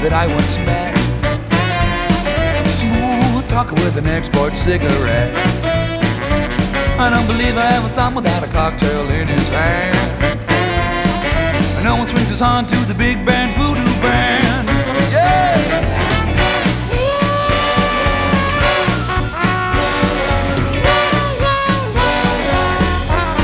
that I once met. Smooth talker with an export cigarette. I don't believe I ever saw him without a cocktail in his hand. No one swings his horn to the big